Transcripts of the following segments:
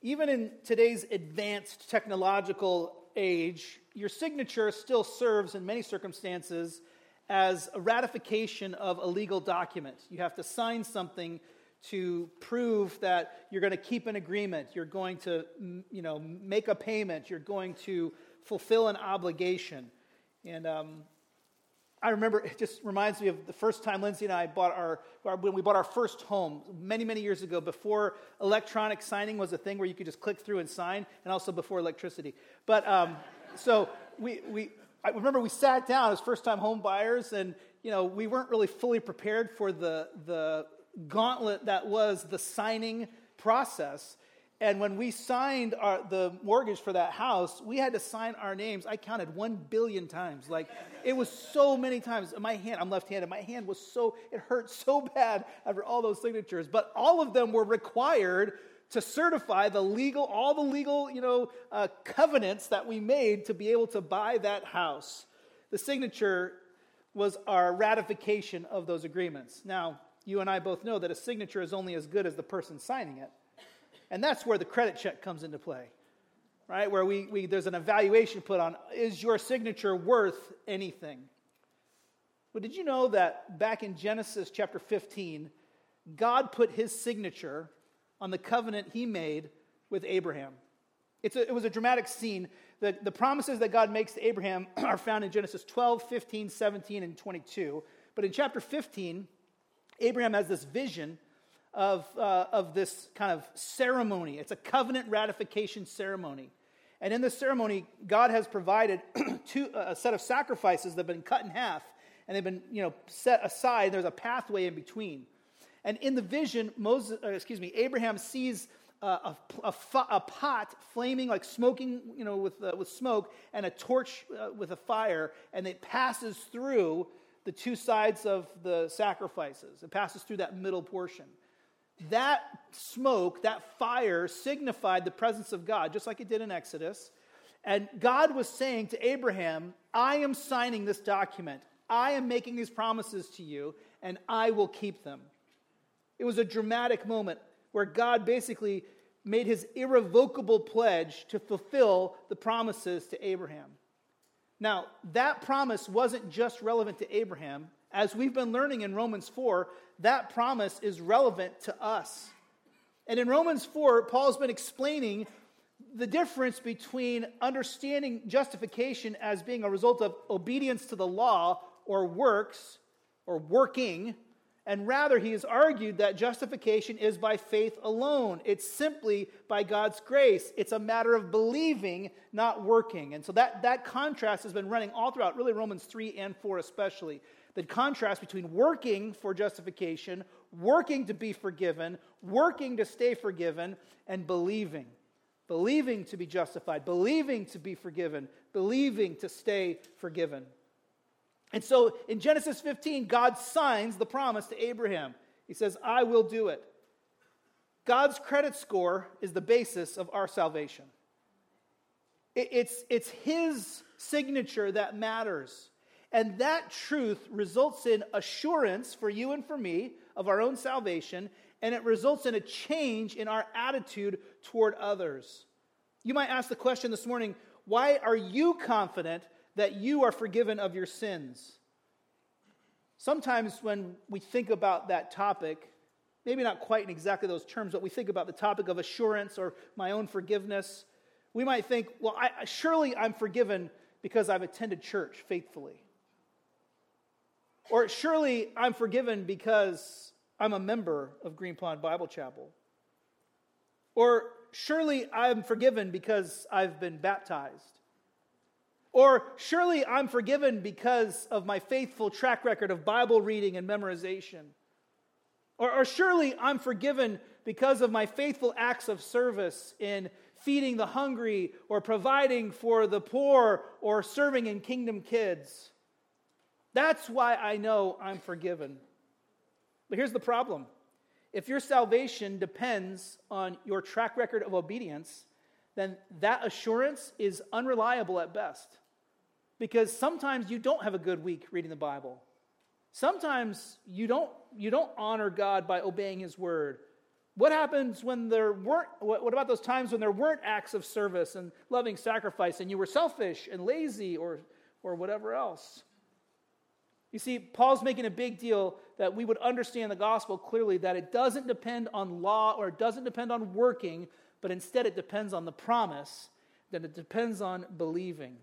even in today's advanced technological age, your signature still serves in many circumstances as a ratification of a legal document. You have to sign something to prove that you're going to keep an agreement, you're going to, make a payment, you're going to fulfill an obligation. And I remember, it just reminds me of the first time Lindsay and I when we bought our first home many, many years ago, before electronic signing was a thing where you could just click through and sign, and also before electricity. But so I remember we sat down as first-time home buyers, and we weren't really fully prepared for the gauntlet that was the signing process. And when we signed the mortgage for that house, we had to sign our names. I counted 1 billion times. Like, it was so many times. My hand, I'm left-handed. My hand was it hurt so bad after all those signatures. But all of them were required to certify all the legal, covenants that we made to be able to buy that house. The signature was our ratification of those agreements. Now, you and I both know that a signature is only as good as the person signing it. And that's where the credit check comes into play, right? Where there's an evaluation put on, is your signature worth anything? But did you know that back in Genesis chapter 15, God put his signature on the covenant he made with Abraham? It was a dramatic scene. The promises that God makes to Abraham are found in Genesis 12, 15, 17, and 22. But in chapter 15, Abraham has this vision of this kind of ceremony. It's a covenant ratification ceremony. And in this ceremony, God has provided a set of sacrifices that have been cut in half, and they've been, set aside. There's a pathway in between. And in the vision, Abraham sees a pot flaming, like smoking, with smoke, and a torch with a fire, and it passes through the two sides of the sacrifices. It passes through that middle portion. That smoke, that fire, signified the presence of God, just like it did in Exodus. And God was saying to Abraham, I am signing this document. I am making these promises to you, and I will keep them. It was a dramatic moment where God basically made his irrevocable pledge to fulfill the promises to Abraham. Now, that promise wasn't just relevant to Abraham. As we've been learning in Romans 4, that promise is relevant to us. And in Romans 4, Paul's been explaining the difference between understanding justification as being a result of obedience to the law or works or working, and rather he has argued that justification is by faith alone. It's simply by God's grace. It's a matter of believing, not working. And so that contrast has been running all throughout, really Romans 3 and 4 especially. The contrast between working for justification, working to be forgiven, working to stay forgiven, and believing. Believing to be justified, believing to be forgiven, believing to stay forgiven. And so in Genesis 15, God signs the promise to Abraham. He says, I will do it. God's credit score is the basis of our salvation. It's his signature that matters. And that truth results in assurance for you and for me of our own salvation, and it results in a change in our attitude toward others. You might ask the question this morning, why are you confident that you are forgiven of your sins? Sometimes when we think about that topic, maybe not quite in exactly those terms, but we think about the topic of assurance or my own forgiveness, we might think, well, surely I'm forgiven because I've attended church faithfully. Or surely I'm forgiven because I'm a member of Green Pond Bible Chapel. Or surely I'm forgiven because I've been baptized. Or surely I'm forgiven because of my faithful track record of Bible reading and memorization. Or surely I'm forgiven because of my faithful acts of service in feeding the hungry or providing for the poor or serving in Kingdom Kids. That's why I know I'm forgiven. But here's the problem. If your salvation depends on your track record of obedience, then that assurance is unreliable at best. Because sometimes you don't have a good week reading the Bible. Sometimes you don't honor God by obeying his word. What happens when there weren't, what about those times when there weren't acts of service and loving sacrifice and you were selfish and lazy or whatever else? You see, Paul's making a big deal that we would understand the gospel clearly, that it doesn't depend on law or it doesn't depend on working, but instead it depends on the promise, that it depends on believing.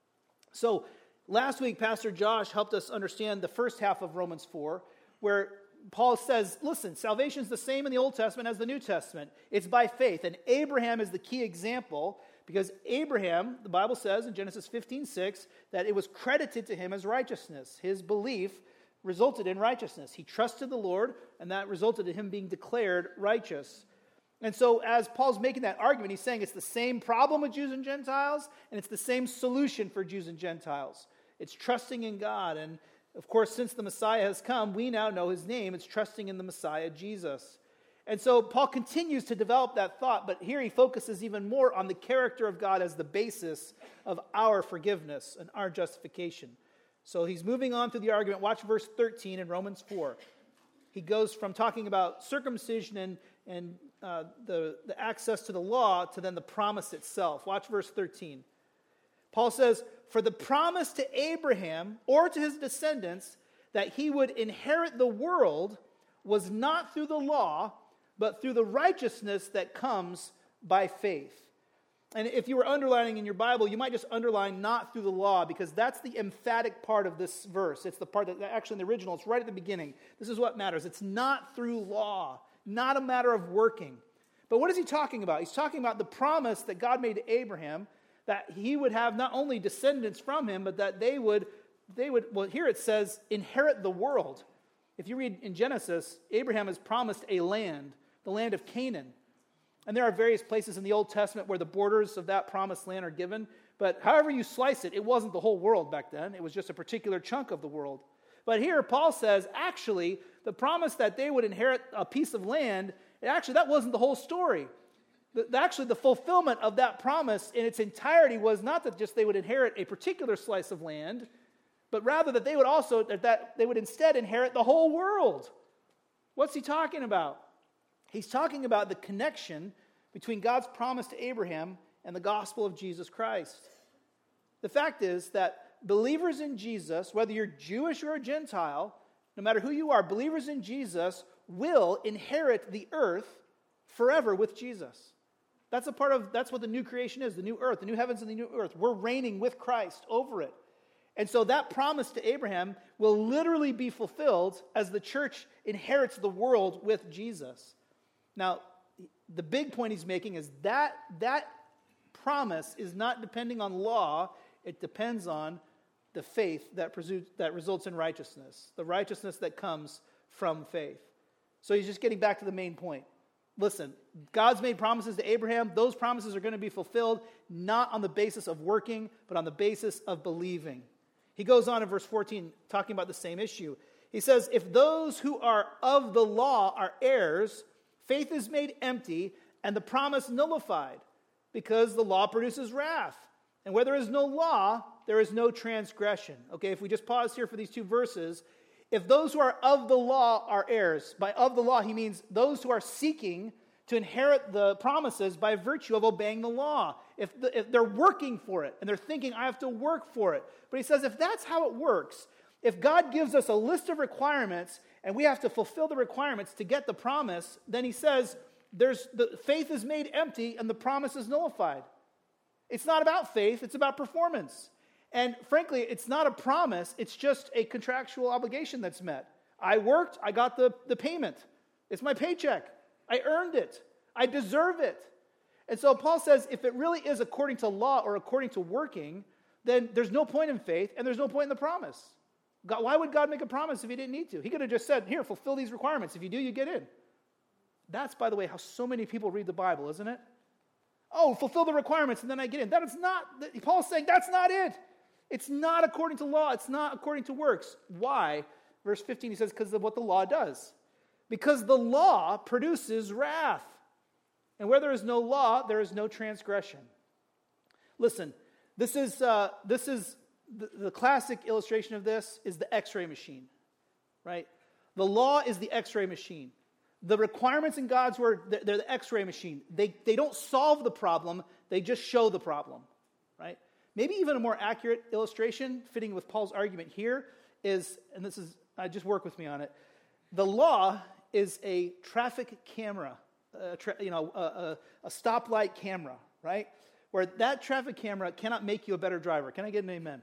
So last week, Pastor Josh helped us understand the first half of Romans 4, where Paul says, listen, salvation is the same in the Old Testament as the New Testament. It's by faith, and Abraham is the key example, because Abraham, the Bible says in Genesis 15:6, that it was credited to him as righteousness. His belief resulted in righteousness. He trusted the Lord, and that resulted in him being declared righteous. And so as Paul's making that argument, he's saying it's the same problem with Jews and Gentiles, and it's the same solution for Jews and Gentiles. It's trusting in God. And of course, since the Messiah has come, we now know his name. It's trusting in the Messiah, Jesus. And so Paul continues to develop that thought, but here he focuses even more on the character of God as the basis of our forgiveness and our justification. So he's moving on through the argument. Watch verse 13 in Romans 4. He goes from talking about circumcision and the access to the law to then the promise itself. Watch verse 13. Paul says, "For the promise to Abraham or to his descendants that he would inherit the world was not through the law, but through the righteousness that comes by faith." And if you were underlining in your Bible, you might just underline "not through the law," because that's the emphatic part of this verse. It's the part that actually in the original, it's right at the beginning. This is what matters. It's not through law, not a matter of working. But what is he talking about? He's talking about the promise that God made to Abraham, that he would have not only descendants from him, but that they would, well, here it says, inherit the world. If you read in Genesis, Abraham is promised a land, the land of Canaan. And there are various places in the Old Testament where the borders of that promised land are given. But however you slice it, it wasn't the whole world back then. It was just a particular chunk of the world. But here Paul says, actually, the promise that they would inherit a piece of land, that wasn't the whole story. Actually, the fulfillment of that promise in its entirety was not that just they would inherit a particular slice of land, but rather that they would instead inherit the whole world. What's he talking about? He's talking about the connection between God's promise to Abraham and the gospel of Jesus Christ. The fact is that believers in Jesus, whether you're Jewish or a Gentile, no matter who you are, believers in Jesus will inherit the earth forever with Jesus. That's what the new creation is, the new earth, the new heavens and the new earth. We're reigning with Christ over it. And so that promise to Abraham will literally be fulfilled as the church inherits the world with Jesus. Now, the big point he's making is that promise is not depending on law. It depends on the faith that results in righteousness, the righteousness that comes from faith. So he's just getting back to the main point. Listen, God's made promises to Abraham. Those promises are going to be fulfilled not on the basis of working, but on the basis of believing. He goes on in verse 14, talking about the same issue. He says, "If those who are of the law are heirs, faith is made empty and the promise nullified, because the law produces wrath. And where there is no law, there is no transgression." Okay, if we just pause here for these two verses, if those who are of the law are heirs, by of the law he means those who are seeking to inherit the promises by virtue of obeying the law. If they're working for it and they're thinking, I have to work for it. But he says if that's how it works, if God gives us a list of requirements and we have to fulfill the requirements to get the promise, then he says the faith is made empty and the promise is nullified. It's not about faith, it's about performance. And frankly, it's not a promise, it's just a contractual obligation that's met. I worked, I got the payment. It's my paycheck. I earned it. I deserve it. And so Paul says if it really is according to law or according to working, then there's no point in faith and there's no point in the promise. God, why would God make a promise if he didn't need to? He could have just said, here, fulfill these requirements. If you do, you get in. That's, by the way, how so many people read the Bible, isn't it? Oh, fulfill the requirements and then I get in. That is not, Paul's saying that's not it. It's not according to law. It's not according to works. Why? Verse 15, he says, because of what the law does. Because the law produces wrath. And where there is no law, there is no transgression. Listen, this is the classic illustration of this is the X-ray machine, right? The law is the X-ray machine. The requirements in God's word, they're the x-ray machine. They don't solve the problem, they just show the problem, right? Maybe even a more accurate illustration, fitting with Paul's argument here, is, and this is, just work with me on it, the law is a traffic camera, a stoplight camera, right? Where that traffic camera cannot make you a better driver. Can I get an amen?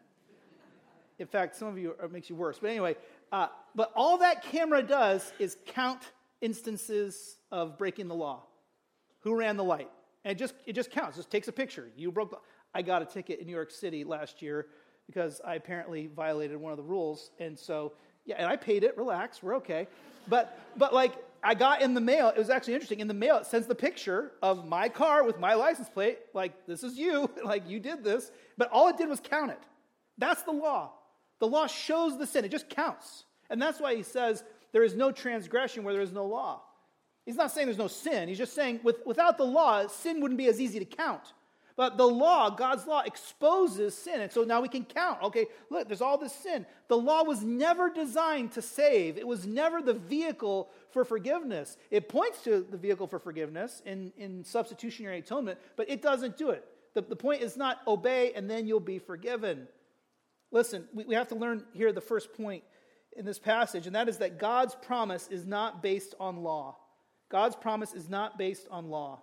In fact, some of you, it makes you worse. But anyway, but all that camera does is count instances of breaking the law. Who ran the light? And it just counts. It just takes a picture. You broke the... I got a ticket in New York City last year because I apparently violated one of the rules. And so, yeah, and I paid it. Relax, we're okay. But like, I got in the mail, it was actually interesting. In the mail, it sends the picture of my car with my license plate. Like, this is you. Like, you did this. But all it did was count it. That's the law. The law shows the sin. It just counts. And that's why he says, there is no transgression where there is no law. He's not saying there's no sin. He's just saying without the law, sin wouldn't be as easy to count. But the law, God's law, exposes sin. And so now we can count. Okay, look, there's all this sin. The law was never designed to save. It was never the vehicle for forgiveness. It points to the vehicle for forgiveness in substitutionary atonement, but it doesn't do it. The point is not obey and then you'll be forgiven. Listen, we have to learn here the first point in this passage, and that is that God's promise is not based on law. God's promise is not based on law.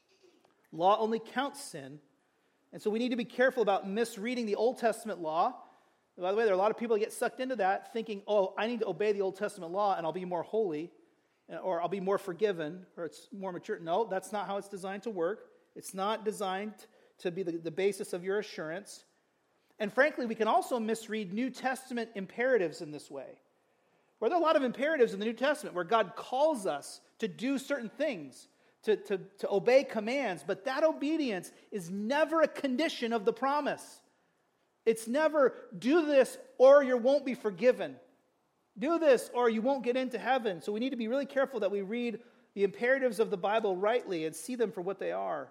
Law only counts sin, and so we need to be careful about misreading the Old Testament law. By the way, there are a lot of people that get sucked into that, thinking, oh, I need to obey the Old Testament law and I'll be more holy, or I'll be more forgiven, or it's more mature. No, that's not how it's designed to work. It's not designed to be the basis of your assurance. And frankly, we can also misread New Testament imperatives in this way. Where there are a lot of imperatives in the New Testament where God calls us to do certain things, to obey commands, but that obedience is never a condition of the promise. It's never, do this or you won't be forgiven. Do this or you won't get into heaven. So we need to be really careful that we read the imperatives of the Bible rightly and see them for what they are.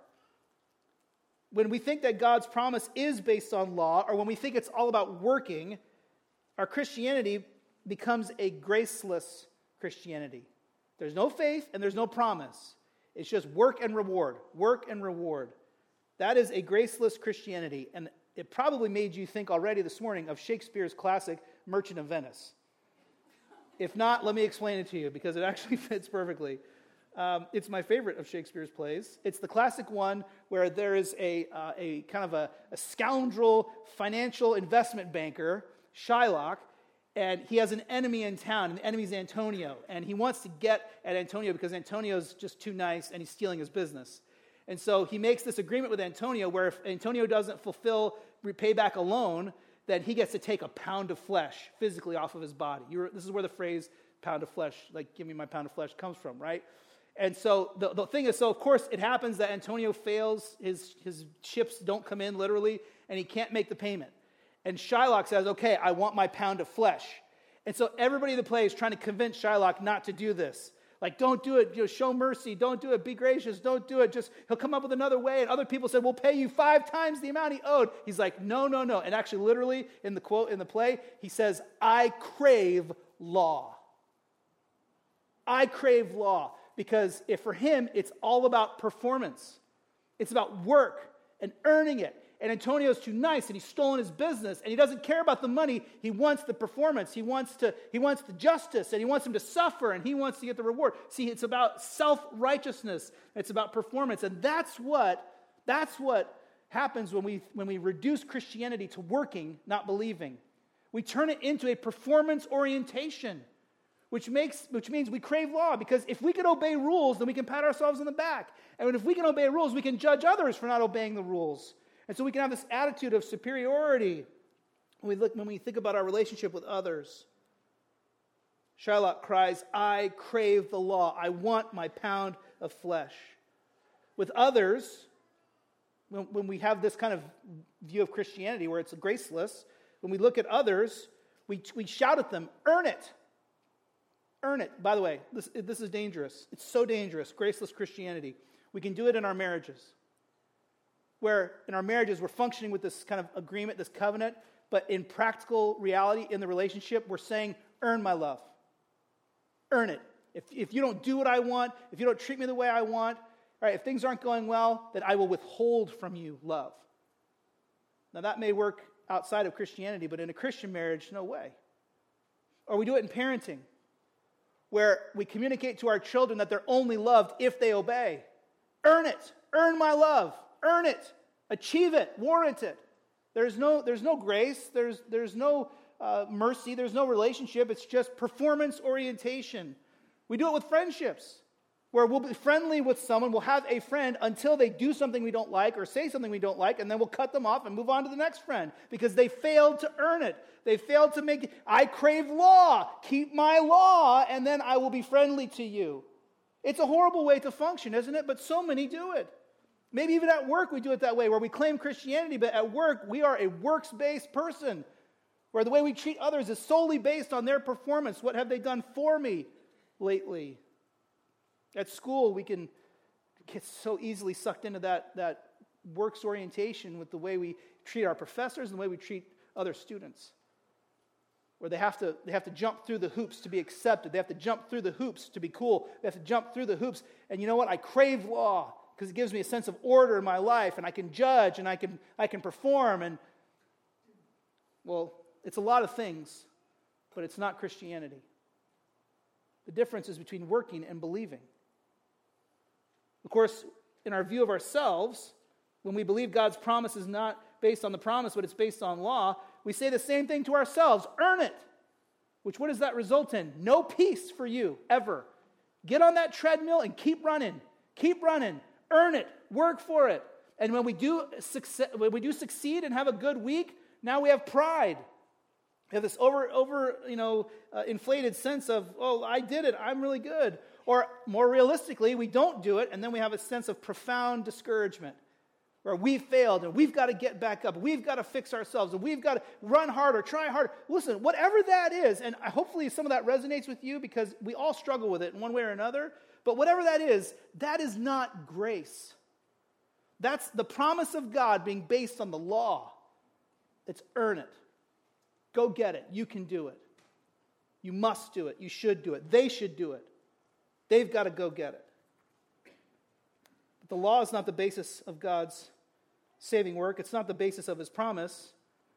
When we think that God's promise is based on law, or when we think it's all about working, our Christianity becomes a graceless Christianity. There's no faith and there's no promise. It's just work and reward, work and reward. That is a graceless Christianity, and it probably made you think already this morning of Shakespeare's classic Merchant of Venice. If not, let me explain it to you, because it actually fits perfectly. It's my favorite of Shakespeare's plays. It's the classic one where there is a kind of a scoundrel financial investment banker, Shylock, and he has an enemy in town, and the enemy's Antonio, and he wants to get at Antonio because Antonio's just too nice and he's stealing his business. And so he makes this agreement with Antonio where if Antonio doesn't repay back a loan, then he gets to take a pound of flesh physically off of his body. This is where the phrase pound of flesh, like give me my pound of flesh, comes from, right? And so the thing is, so of course it happens that Antonio fails, his ships don't come in literally, and he can't make the payment. And Shylock says, okay, I want my pound of flesh. And so everybody in the play is trying to convince Shylock not to do this. Like, don't do it, show mercy, don't do it, be gracious, don't do it, just, he'll come up with another way. And other people said, we'll pay you 5 times the amount he owed. He's like, no. And actually, literally, in the quote in the play, he says, I crave law. I crave law. Because for him, it's all about performance. It's about work and earning it. And Antonio's too nice, and he's stolen his business, and he doesn't care about the money. He wants the performance. He wants the justice, and he wants him to suffer, and he wants to get the reward. See, it's about self-righteousness. It's about performance, and that's what happens when we reduce Christianity to working, not believing. We turn it into a performance orientation, which means we crave law, because if we can obey rules, then we can pat ourselves on the back. And if we can obey rules, we can judge others for not obeying the rules. And so we can have this attitude of superiority when we think about our relationship with others. Shylock cries, I crave the law. I want my pound of flesh. With others, when we have this kind of view of Christianity where it's graceless, when we look at others, we shout at them, earn it. Earn it. By the way, this is dangerous. It's so dangerous, graceless Christianity. We can do it in our marriages, where in our marriages we're functioning with this kind of agreement, this covenant, but in practical reality in the relationship, we're saying, earn my love. Earn it. If you don't do what I want, if you don't treat me the way I want, all right, if things aren't going well, then I will withhold from you love. Now, that may work outside of Christianity, but in a Christian marriage, no way. Or we do it in parenting, where we communicate to our children that they're only loved if they obey. Earn it. Earn my love. Earn it. Achieve it. Warrant it. There's no grace. There's no mercy. There's no relationship. It's just performance orientation. We do it with friendships, where we'll be friendly with someone, we'll have a friend until they do something we don't like or say something we don't like, and then we'll cut them off and move on to the next friend because they failed to earn it. They failed to make it. I crave law. Keep my law, and then I will be friendly to you. It's a horrible way to function, isn't it? But so many do it. Maybe even at work we do it that way, where we claim Christianity, but at work we are a works-based person, where the way we treat others is solely based on their performance. What have they done for me lately? At school, we can get so easily sucked into that works orientation with the way we treat our professors and the way we treat other students, where they have to jump through the hoops to be accepted. They have to jump through the hoops to be cool. They have to jump through the hoops. And you know what? I crave law because it gives me a sense of order in my life, and I can judge, and I can perform. And, well, it's a lot of things, but it's not Christianity. The difference is between working and believing. Of course, in our view of ourselves, when we believe God's promise is not based on the promise, but it's based on law, we say the same thing to ourselves. Earn it. Which, what does that result in? No peace for you, ever. Get on that treadmill and keep running. Keep running. Earn it. Work for it. And when we do succeed and have a good week, now we have pride. We have this inflated sense of, oh, I did it. I'm really good. Or more realistically, we don't do it, and then we have a sense of profound discouragement, where we failed, and we've got to get back up. We've got to fix ourselves, and we've got to run harder, try harder. Listen, whatever that is, and hopefully some of that resonates with you because we all struggle with it in one way or another, but whatever that is not grace. That's the promise of God being based on the law. It's earn it. Go get it. You can do it. You must do it. You should do it. They should do it. They've got to go get it. But the law is not the basis of God's saving work. It's not the basis of his promise.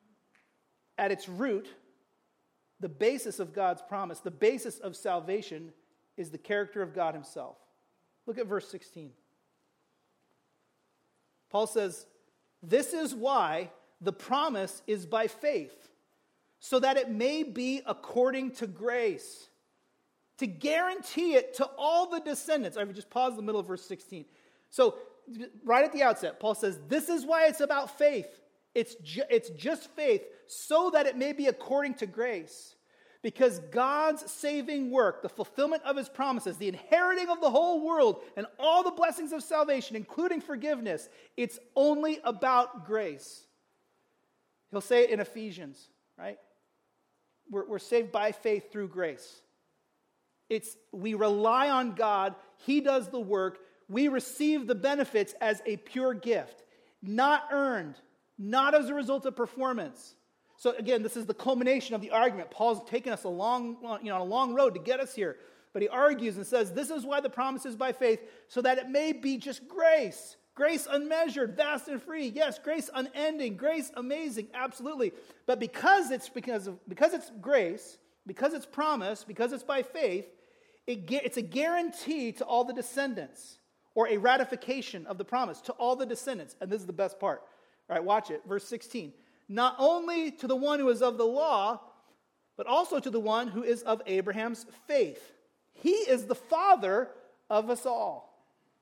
At its root, the basis of God's promise, the basis of salvation, is the character of God himself. Look at verse 16. Paul says, "This is why the promise is by faith, so that it may be according to grace, to guarantee it to all the descendants." I would just pause in the middle of verse 16. So, right at the outset, Paul says, this is why it's about faith. It's just faith, so that it may be according to grace. Because God's saving work, the fulfillment of his promises, the inheriting of the whole world, and all the blessings of salvation, including forgiveness, it's only about grace. He'll say it in Ephesians, right? We're saved by faith through grace. We rely on God. He does the work. We receive the benefits as a pure gift, not earned, not as a result of performance. So again, this is the culmination of the argument. Paul's taken us a long road to get us here. But he argues and says, this is why the promise is by faith, so that it may be just grace. Grace unmeasured, vast and free. Yes, grace unending, grace amazing, absolutely. But because it's grace, because it's promise, because it's by faith, it's a guarantee to all the descendants, or a ratification of the promise to all the descendants. And this is the best part. All right, watch it. Verse 16. Not only to the one who is of the law, but also to the one who is of Abraham's faith. He is the father of us all.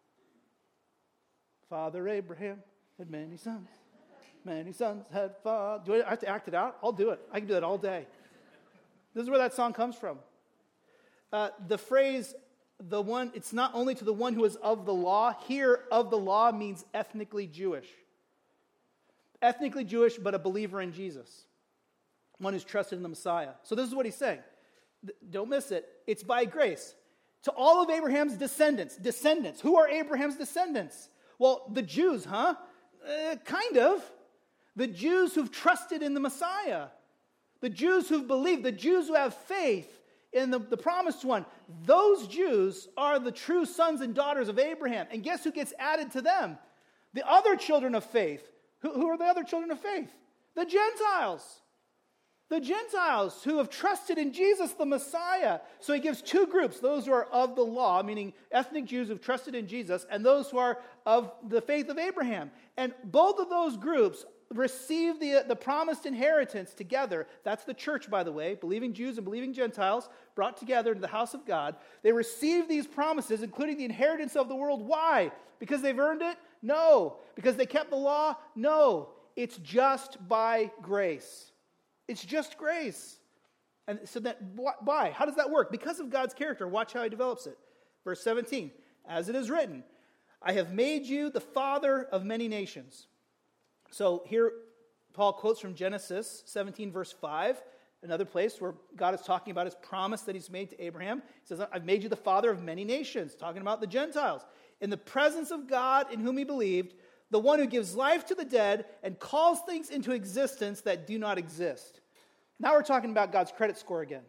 Father Abraham had many sons. Many sons had father. Do I have to act it out? I'll do it. I can do that all day. This is where that song comes from. The phrase, it's not only to the one who is of the law. Here, of the law means ethnically Jewish. Ethnically Jewish, but a believer in Jesus. One who's trusted in the Messiah. So this is what he's saying. Don't miss it. It's by grace. To all of Abraham's descendants. Descendants. Who are Abraham's descendants? Well, the Jews, huh? Kind of. The Jews who've trusted in the Messiah. The Jews who've believed. The Jews who have faith In the promised one, those Jews are the true sons and daughters of Abraham. And guess who gets added to them? The other children of faith. Who are the other children of faith? The Gentiles. The Gentiles who have trusted in Jesus, the Messiah. So he gives two groups, those who are of the law, meaning ethnic Jews who've trusted in Jesus, and those who are of the faith of Abraham. And both of those groups receive the promised inheritance together. That's the church, by the way, believing Jews and believing Gentiles brought together into the house of God. They receive these promises, including the inheritance of the world. Why? Because they've earned it? No. Because they kept the law? No. It's just by grace. It's just grace. And so that, why? How does that work? Because of God's character. Watch how he develops it. Verse 17, as it is written, I have made you the father of many nations. So here, Paul quotes from Genesis 17, verse 5, another place where God is talking about his promise that he's made to Abraham. He says, I've made you the father of many nations, talking about the Gentiles. In the presence of God in whom he believed, the one who gives life to the dead and calls things into existence that do not exist. Now we're talking about God's credit score again.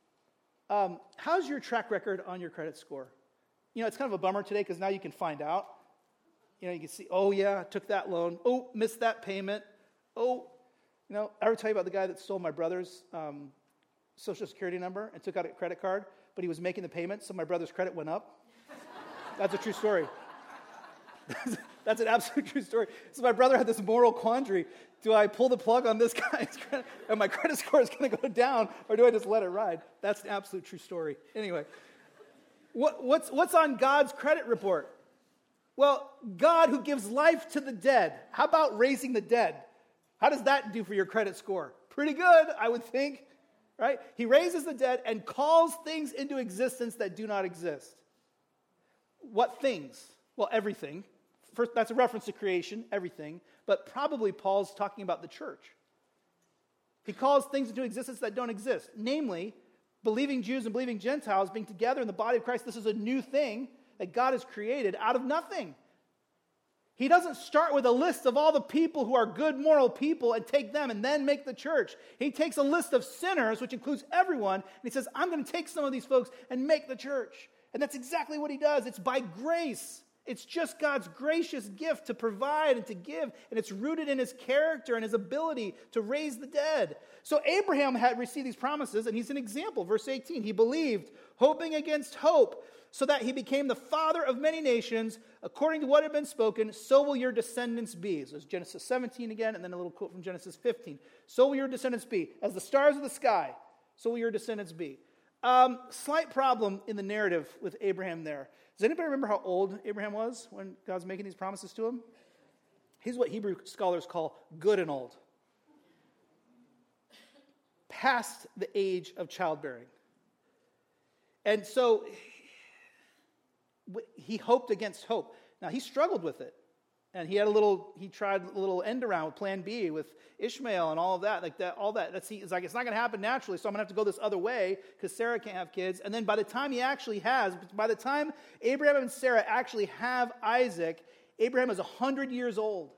How's your track record on your credit score? You know, it's kind of a bummer today because now you can find out. You know, you can see, oh yeah, took that loan. Oh, missed that payment. Oh, you know, I ever tell you about the guy that stole my brother's Social Security number and took out a credit card, but he was making the payment, so my brother's credit went up? That's a true story. That's an absolute true story. So my brother had this moral quandary. Do I pull the plug on this guy's credit, and my credit score is going to go down, or do I just let it ride? That's an absolute true story. Anyway, what's on God's credit report? Well, God who gives life to the dead. How about raising the dead? How does that do for your credit score? Pretty good, I would think, right? He raises the dead and calls things into existence that do not exist. What things? Well, everything. First, that's a reference to creation, everything. But probably Paul's talking about the church. He calls things into existence that don't exist. Namely, believing Jews and believing Gentiles being together in the body of Christ. This is a new thing that God has created out of nothing. He doesn't start with a list of all the people who are good moral people and take them and then make the church. He takes a list of sinners, which includes everyone, and he says, I'm going to take some of these folks and make the church. And that's exactly what he does. It's by grace. It's just God's gracious gift to provide and to give, and it's rooted in his character and his ability to raise the dead. So Abraham had received these promises, and he's an example. Verse 18, he believed, hoping against hope, so that he became the father of many nations, according to what had been spoken, so will your descendants be. So it's Genesis 17 again, and then a little quote from Genesis 15. So will your descendants be. As the stars of the sky, so will your descendants be. Slight problem in the narrative with Abraham there. Does anybody remember how old Abraham was when God's making these promises to him? He's what Hebrew scholars call good and old. Past the age of childbearing. And so he hoped against hope. Now he struggled with it. And he tried a little end around with plan B with Ishmael and all of that, it's like, it's not going to happen naturally, so I'm going to have to go this other way because Sarah can't have kids. And then by the time Abraham and Sarah actually have Isaac, Abraham is 100 years old.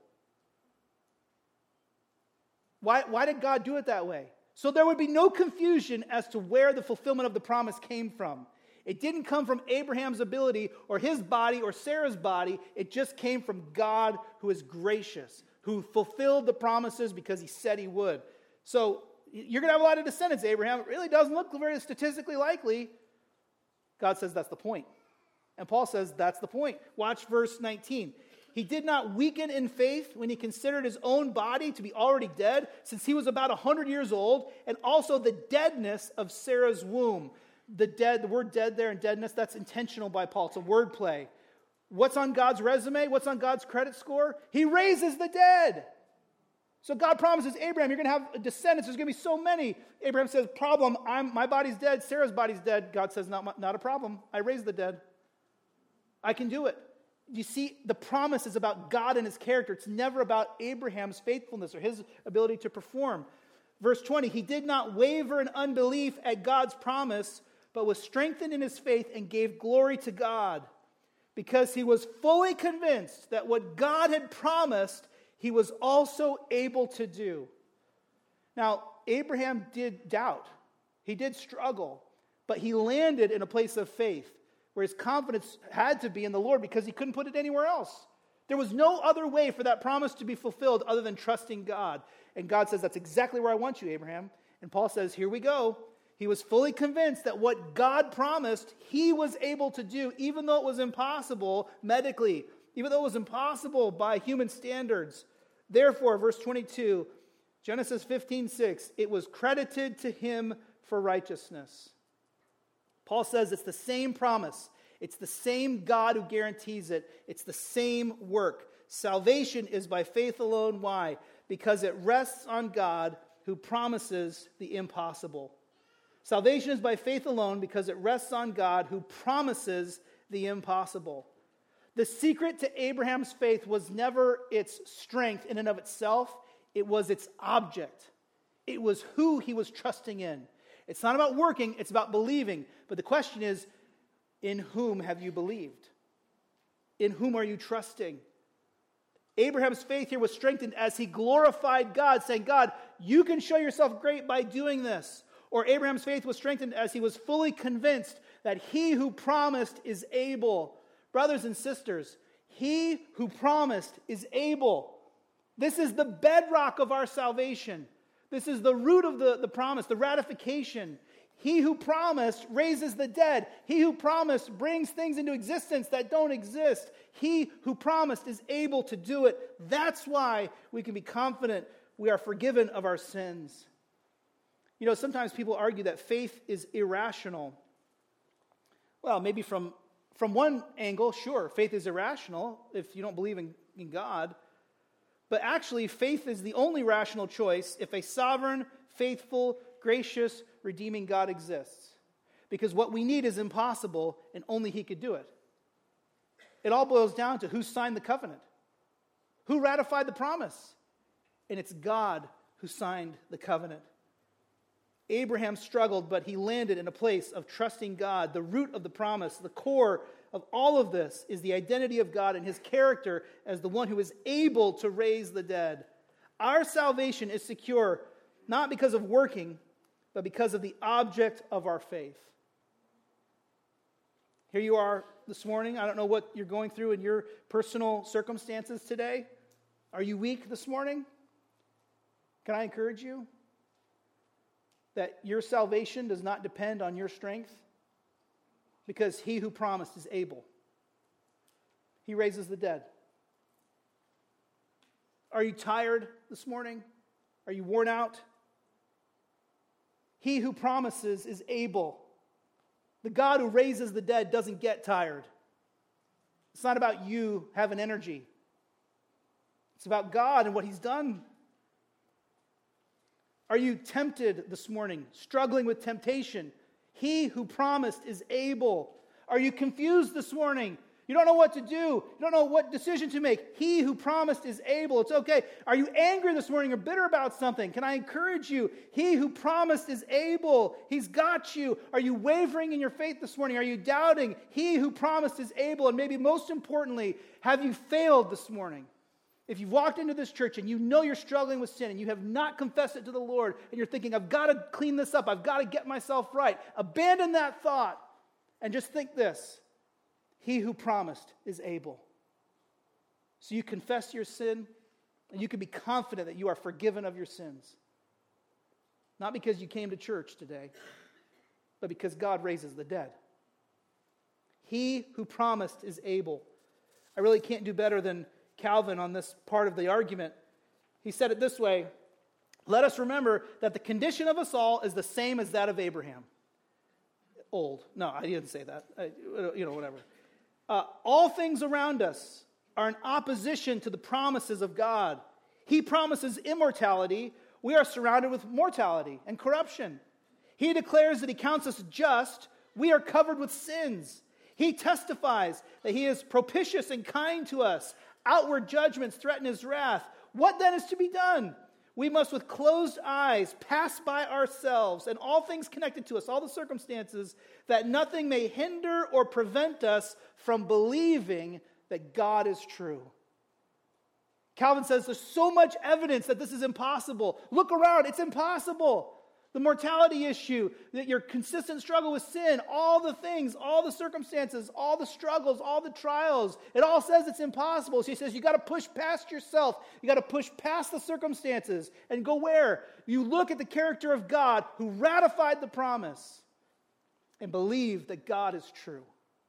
Why did God do it that way? So there would be no confusion as to where the fulfillment of the promise came from. It didn't come from Abraham's ability or his body or Sarah's body. It just came from God who is gracious, who fulfilled the promises because he said he would. So you're going to have a lot of descendants, Abraham. It really doesn't look very statistically likely. God says that's the point. And Paul says that's the point. Watch verse 19. He did not weaken in faith when he considered his own body to be already dead, since he was about 100 years old, and also the deadness of Sarah's womb. The word dead there and deadness, that's intentional by Paul. It's a word play. What's on God's resume? What's on God's credit score? He raises the dead. So God promises Abraham, you're going to have descendants. There's going to be so many. Abraham says, problem, my body's dead. Sarah's body's dead. God says, not a problem. I raised the dead. I can do it. You see, the promise is about God and his character. It's never about Abraham's faithfulness or his ability to perform. Verse 20, he did not waver in unbelief at God's promise, but was strengthened in his faith and gave glory to God, because he was fully convinced that what God had promised, he was also able to do. Now, Abraham did doubt. He did struggle. but he landed in a place of faith where his confidence had to be in the Lord because he couldn't put it anywhere else. There was no other way for that promise to be fulfilled other than trusting God. And God says, that's exactly where I want you, Abraham. And Paul says, here we go. He was fully convinced that what God promised, he was able to do, even though it was impossible medically, even though it was impossible by human standards. Therefore, verse 22, Genesis 15:6, it was credited to him for righteousness. Paul says it's the same promise. It's the same God who guarantees it. It's the same work. Salvation is by faith alone. Why? Because it rests on God who promises the impossible. Salvation is by faith alone because it rests on God who promises the impossible. The secret to Abraham's faith was never its strength in and of itself. It was its object. It was who he was trusting in. It's not about working, it's about believing. But the question is, in whom have you believed? In whom are you trusting? Abraham's faith here was strengthened as he glorified God, saying, God, you can show yourself great by doing this. Or Abraham's faith was strengthened as he was fully convinced that he who promised is able. Brothers and sisters, he who promised is able. This is the bedrock of our salvation. This is the root of the promise, the ratification. He who promised raises the dead. He who promised brings things into existence that don't exist. He who promised is able to do it. That's why we can be confident we are forgiven of our sins. You know, sometimes people argue that faith is irrational. Well, maybe from one angle, sure, faith is irrational if you don't believe in God. But actually, faith is the only rational choice if a sovereign, faithful, gracious, redeeming God exists. Because what we need is impossible, and only he could do it. It all boils down to who signed the covenant, who ratified the promise. And it's God who signed the covenant. Abraham struggled, but he landed in a place of trusting God. The root of the promise, the core of all of this is the identity of God and his character as the one who is able to raise the dead. Our salvation is secure not because of working, but because of the object of our faith. Here you are this morning. I don't know what you're going through in your personal circumstances today. Are you weak this morning? Can I encourage you that your salvation does not depend on your strength? Because he who promised is able. He raises the dead. Are you tired this morning? Are you worn out? He who promises is able. The God who raises the dead doesn't get tired. It's not about you having energy. It's about God and what he's done. Are you tempted this morning, struggling with temptation? He who promised is able. Are you confused this morning? You don't know what to do. You don't know what decision to make. He who promised is able. It's okay. Are you angry this morning or bitter about something? Can I encourage you? He who promised is able. He's got you. Are you wavering in your faith this morning? Are you doubting? He who promised is able. And maybe most importantly, have you failed this morning? If you've walked into this church and you know you're struggling with sin and you have not confessed it to the Lord and you're thinking, I've got to clean this up, I've got to get myself right, abandon that thought and just think this: he who promised is able. So you confess your sin and you can be confident that you are forgiven of your sins. Not because you came to church today, but because God raises the dead. He who promised is able. I really can't do better than Calvin on this part of the argument. He said it this way: let us remember that the condition of us all is the same as that of Abraham. Old. No, I didn't say that. Whatever. All things around us are in opposition to the promises of God. He promises immortality. We are surrounded with mortality and corruption. He declares that he counts us just. We are covered with sins. He testifies that he is propitious and kind to us. Outward judgments threaten his wrath. What then is to be done? We must with closed eyes pass by ourselves and all things connected to us, all the circumstances, that nothing may hinder or prevent us from believing that God is true. Calvin says there's so much evidence that this is impossible. Look around, it's impossible. The mortality issue, that your consistent struggle with sin, all the things, all the circumstances, all the struggles, all the trials, it all says it's impossible. So he says you got to push past yourself. You got to push past the circumstances and go where? You look at the character of God who ratified the promise and believe that God is true.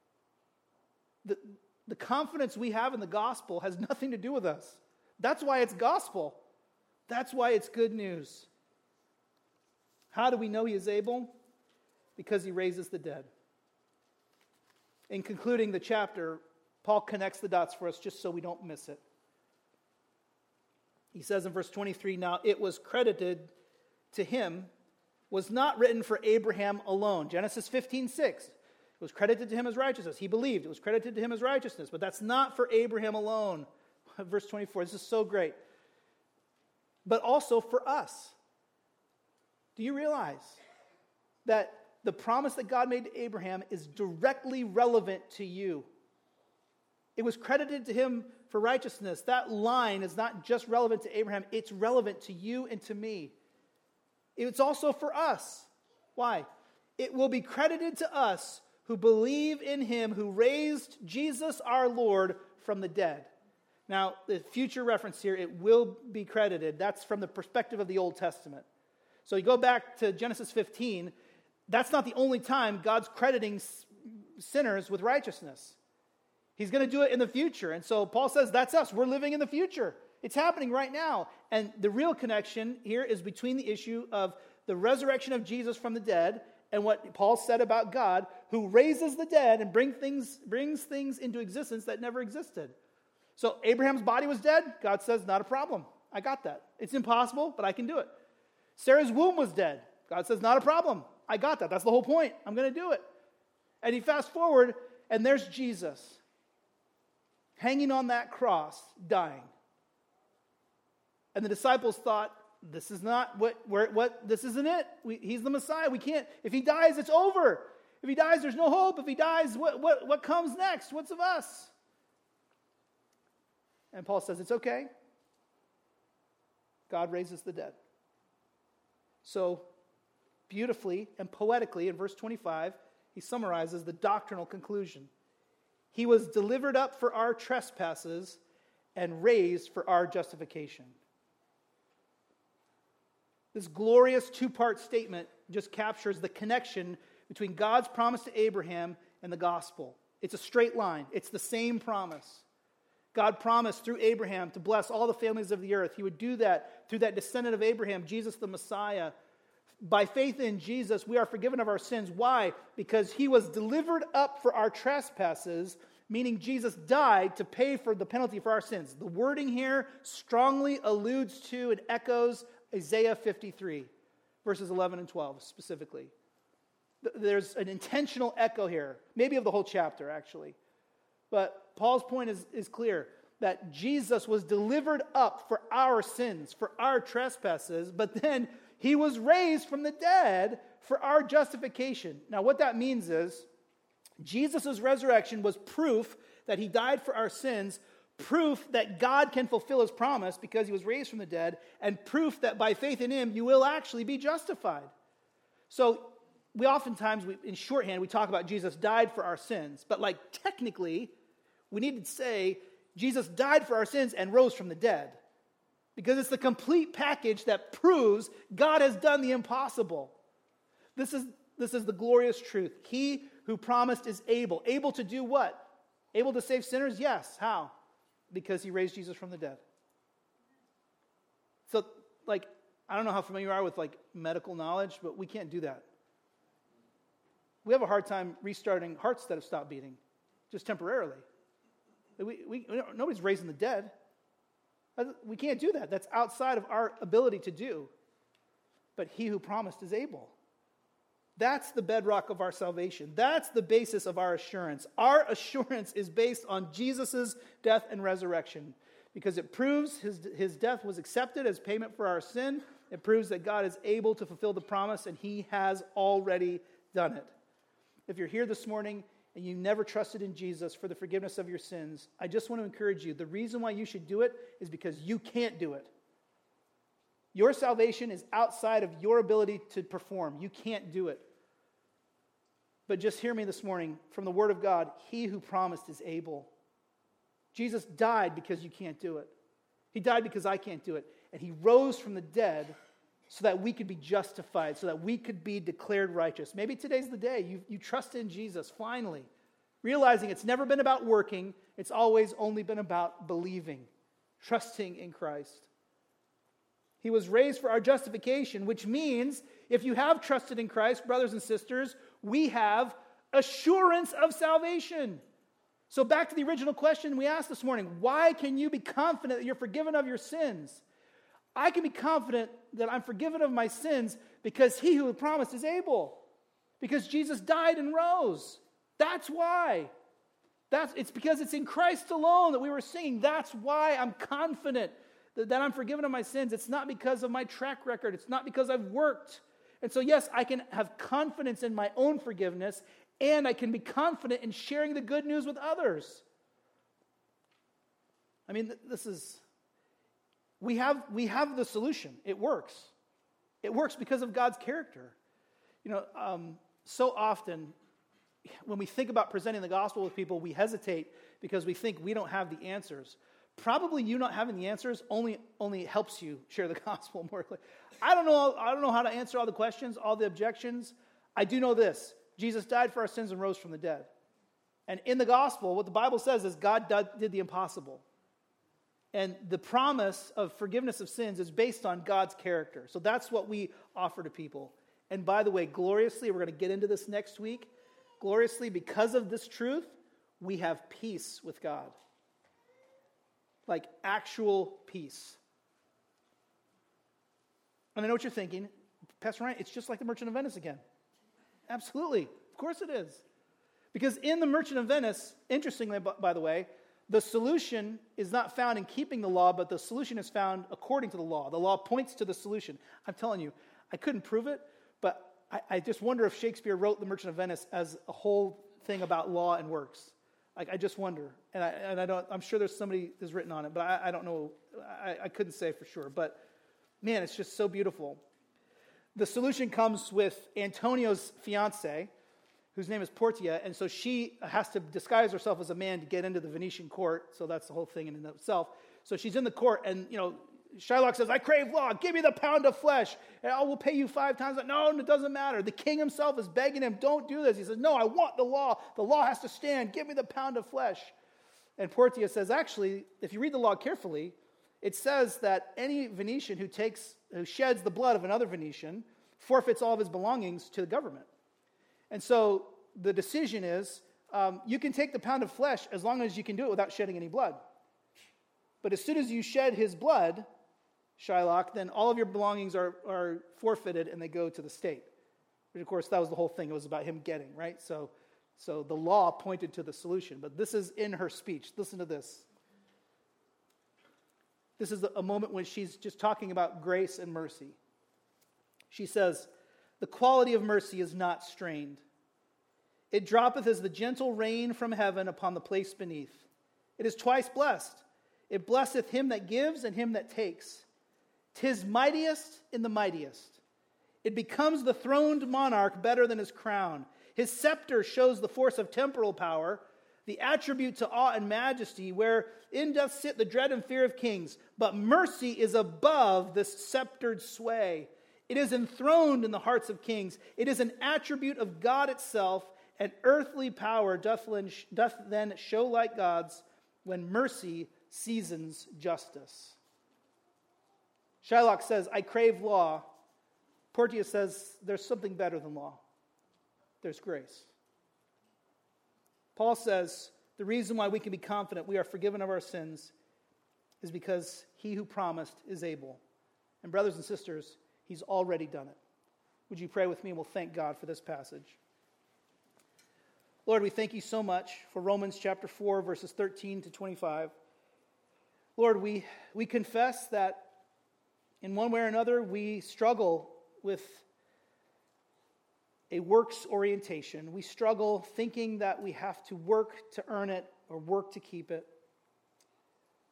The confidence we have in the gospel has nothing to do with us. That's why it's gospel. That's why it's good news. How do we know he is able? Because he raises the dead. In concluding the chapter, Paul connects the dots for us just so we don't miss it. He says in verse 23, now it was credited to him, was not written for Abraham alone. Genesis 15:6. It was credited to him as righteousness. He believed. It was credited to him as righteousness. But that's not for Abraham alone. Verse 24, this is so great. But also for us. Do you realize that the promise that God made to Abraham is directly relevant to you? It was credited to him for righteousness. That line is not just relevant to Abraham, it's relevant to you and to me. It's also for us. Why? It will be credited to us who believe in him who raised Jesus our Lord from the dead. Now, the future reference here, it will be credited. That's from the perspective of the Old Testament. So you go back to Genesis 15, that's not the only time God's crediting sinners with righteousness. He's going to do it in the future. And so Paul says that's us. We're living in the future. It's happening right now. And the real connection here is between the issue of the resurrection of Jesus from the dead and what Paul said about God, who raises the dead and brings things into existence that never existed. So Abraham's body was dead. God says, not a problem. I got that. It's impossible, but I can do it. Sarah's womb was dead. God says, not a problem. I got that. That's the whole point. I'm going to do it. And you fast forward, and there's Jesus hanging on that cross, dying. And the disciples thought, this is not this isn't it. He's the Messiah. We can't, if he dies, it's over. If he dies, there's no hope. If he dies, what comes next? What's of us? And Paul says, it's okay. God raises the dead. So, beautifully and poetically, in verse 25, he summarizes the doctrinal conclusion. He was delivered up for our trespasses and raised for our justification. This glorious two-part statement just captures the connection between God's promise to Abraham and the gospel. It's a straight line. It's the same promise. God promised through Abraham to bless all the families of the earth. He would do that through that descendant of Abraham, Jesus the Messiah. By faith in Jesus, we are forgiven of our sins. Why? Because he was delivered up for our trespasses, meaning Jesus died to pay for the penalty for our sins. The wording here strongly alludes to and echoes Isaiah 53, verses 11 and 12 specifically. There's an intentional echo here, maybe of the whole chapter actually. But Paul's point is clear, that Jesus was delivered up for our sins, for our trespasses, but then he was raised from the dead for our justification. Now what that means is, Jesus' resurrection was proof that he died for our sins, proof that God can fulfill his promise because he was raised from the dead, and proof that by faith in him you will actually be justified. So we oftentimes, in shorthand, we talk about Jesus died for our sins, but technically, we need to say Jesus died for our sins and rose from the dead. Because it's the complete package that proves God has done the impossible. This is the glorious truth. He who promised is able. Able to do what? Able to save sinners? Yes. How? Because he raised Jesus from the dead. So, I don't know how familiar you are with medical knowledge, but we can't do that. We have a hard time restarting hearts that have stopped beating, just temporarily. Nobody's raising the dead. We can't do that. That's outside of our ability to do. But he who promised is able. That's the bedrock of our salvation. That's the basis of our assurance. Our assurance is based on Jesus' death and resurrection because it proves his death was accepted as payment for our sin. It proves that God is able to fulfill the promise and he has already done it. If you're here this morning and you never trusted in Jesus for the forgiveness of your sins, I just want to encourage you. The reason why you should do it is because you can't do it. Your salvation is outside of your ability to perform. You can't do it. But just hear me this morning from the Word of God. He who promised is able. Jesus died because you can't do it. He died because I can't do it. And he rose from the dead so that we could be justified, so that we could be declared righteous. Maybe today's the day you trust in Jesus, finally. Realizing it's never been about working. It's always only been about believing, trusting in Christ. He was raised for our justification, which means if you have trusted in Christ, brothers and sisters, we have assurance of salvation. So back to the original question we asked this morning, why can you be confident that you're forgiven of your sins? I can be confident that I'm forgiven of my sins because he who promised is able. Because Jesus died and rose. That's why. It's because it's in Christ alone that we were singing. That's why I'm confident that I'm forgiven of my sins. It's not because of my track record. It's not because I've worked. And so, yes, I can have confidence in my own forgiveness, and I can be confident in sharing the good news with others. I mean, we have the solution. It works. It works because of God's character. So often, when we think about presenting the gospel with people, we hesitate because we think we don't have the answers. Probably you not having the answers only helps you share the gospel more clearly. I don't know how to answer all the questions, all the objections. I do know this. Jesus died for our sins and rose from the dead. And in the gospel, what the Bible says is God did the impossible. And the promise of forgiveness of sins is based on God's character. So that's what we offer to people. And by the way, gloriously, we're going to get into this next week. Gloriously, because of this truth, we have peace with God. Like actual peace. And I know what you're thinking. Pastor Ryan, it's just like the Merchant of Venice again. Absolutely. Of course it is. Because in the Merchant of Venice, interestingly, by the way, the solution is not found in keeping the law, but the solution is found according to the law. The law points to the solution. I'm telling you, I couldn't prove it, but I just wonder if Shakespeare wrote the Merchant of Venice as a whole thing about law and works. I just wonder, and I don't. I'm sure there's somebody that's written on it, but I don't know. I couldn't say for sure. But man, it's just so beautiful. The solution comes with Antonio's fiance, whose name is Portia, and so she has to disguise herself as a man to get into the Venetian court. So that's the whole thing in and of itself. So she's in the court, and Shylock says, "I crave law. Give me the pound of flesh, and I will pay you 5 times." No, it doesn't matter. The king himself is begging him, "Don't do this." He says, "No, I want the law. The law has to stand. Give me the pound of flesh." And Portia says, actually, if you read the law carefully, it says that any Venetian who sheds the blood of another Venetian forfeits all of his belongings to the government. And so the decision is, you can take the pound of flesh as long as you can do it without shedding any blood. But as soon as you shed his blood, Shylock, then all of your belongings are forfeited and they go to the state. Which, of course, that was the whole thing. It was about him getting, right? So the law pointed to the solution. But this is in her speech. Listen to this. This is a moment when she's just talking about grace and mercy. She says, "The quality of mercy is not strained. It droppeth as the gentle rain from heaven upon the place beneath. It is twice blessed. It blesseth him that gives and him that takes. 'Tis mightiest in the mightiest. It becomes the throned monarch better than his crown. His scepter shows the force of temporal power, the attribute to awe and majesty, wherein doth sit the dread and fear of kings. But mercy is above this sceptered sway. It is enthroned in the hearts of kings. It is an attribute of God itself, and earthly power doth then show like God's when mercy seasons justice." Shylock says, "I crave law." Portia says, there's something better than law. There's grace. Paul says, the reason why we can be confident we are forgiven of our sins is because he who promised is able. And brothers and sisters, he's already done it. Would you pray with me, and we'll thank God for this passage. Lord, we thank you so much for Romans chapter 4, verses 13 to 25. Lord, we confess that in one way or another we struggle with a works orientation. We struggle thinking that we have to work to earn it or work to keep it.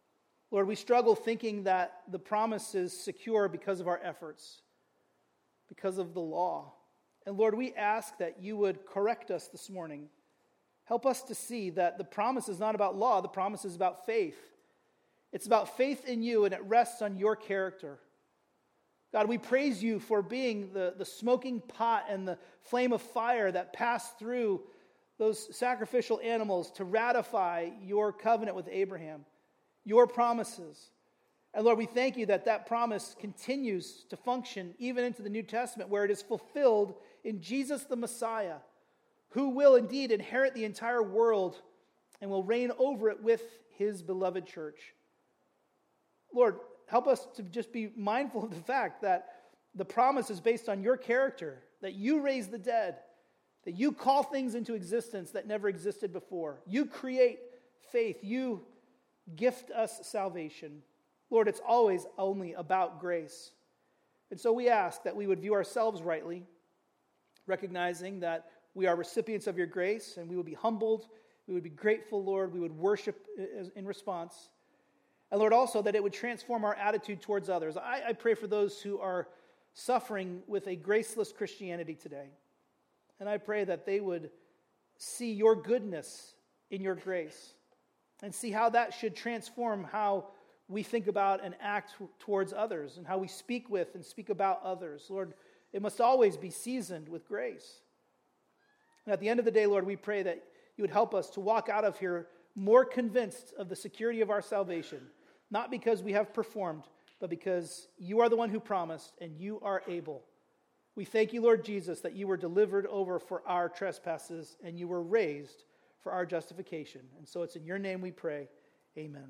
Lord, we struggle thinking that the promise is secure because of our efforts, because of the law. And Lord, we ask that you would correct us this morning. Help us to see that the promise is not about law, the promise is about faith. It's about faith in you, and it rests on your character. God, we praise you for being the smoking pot and the flame of fire that passed through those sacrificial animals to ratify your covenant with Abraham, your promises. And Lord, we thank you that that promise continues to function even into the New Testament, where it is fulfilled in Jesus the Messiah, who will indeed inherit the entire world and will reign over it with his beloved church. Lord, help us to just be mindful of the fact that the promise is based on your character, that you raise the dead, that you call things into existence that never existed before. You create faith. You gift us salvation. Lord, it's always only about grace. And so we ask that we would view ourselves rightly, recognizing that we are recipients of your grace, and we would be humbled, we would be grateful, Lord, we would worship in response. And Lord, also that it would transform our attitude towards others. I pray for those who are suffering with a graceless Christianity today. And I pray that they would see your goodness in your grace and see how that should transform how we think about and act towards others and how we speak with and speak about others. Lord, it must always be seasoned with grace. And at the end of the day, Lord, we pray that you would help us to walk out of here more convinced of the security of our salvation, not because we have performed, but because you are the one who promised and you are able. We thank you, Lord Jesus, that you were delivered over for our trespasses and you were raised for our justification. And so it's in your name we pray. Amen.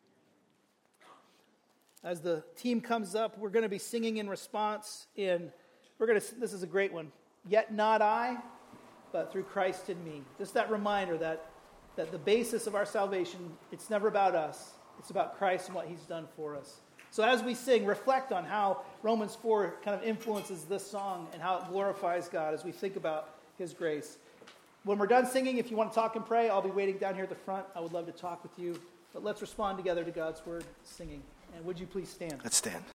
As the team comes up, we're going to be singing in response this is a great one. Yet not I, but through Christ in me. Just that reminder that the basis of our salvation, it's never about us. It's about Christ and what he's done for us. So as we sing, reflect on how Romans 4 kind of influences this song and how it glorifies God as we think about his grace. When we're done singing, if you want to talk and pray, I'll be waiting down here at the front. I would love to talk with you. But let's respond together to God's word, singing. And would you please stand? Let's stand.